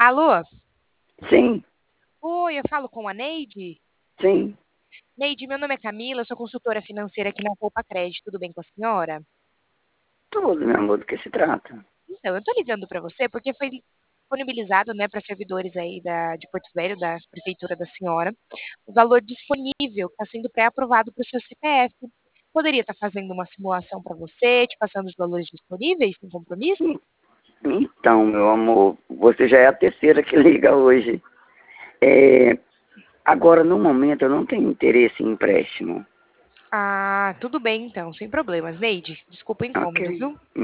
Alô? Sim, Oi, eu falo com a Neide? sim, Neide, meu nome é Camila, eu sou consultora financeira aqui na Poupa Crédito, tudo bem com a senhora? tudo, meu amor, do que se trata. Então, eu tô ligando para você porque foi disponibilizado, né, para servidores aí de Porto Velho, da prefeitura da senhora, o valor disponível que está sendo pré-aprovado para o seu CPF. Poderia estar fazendo uma simulação para você, te passando os valores disponíveis, sem compromisso? Então, meu amor, você já é a terceira que liga hoje. É, agora, no momento, eu não tenho interesse em empréstimo. Ah, tudo bem então, sem problemas. Neide, desculpa o Ok. incômodo, viu?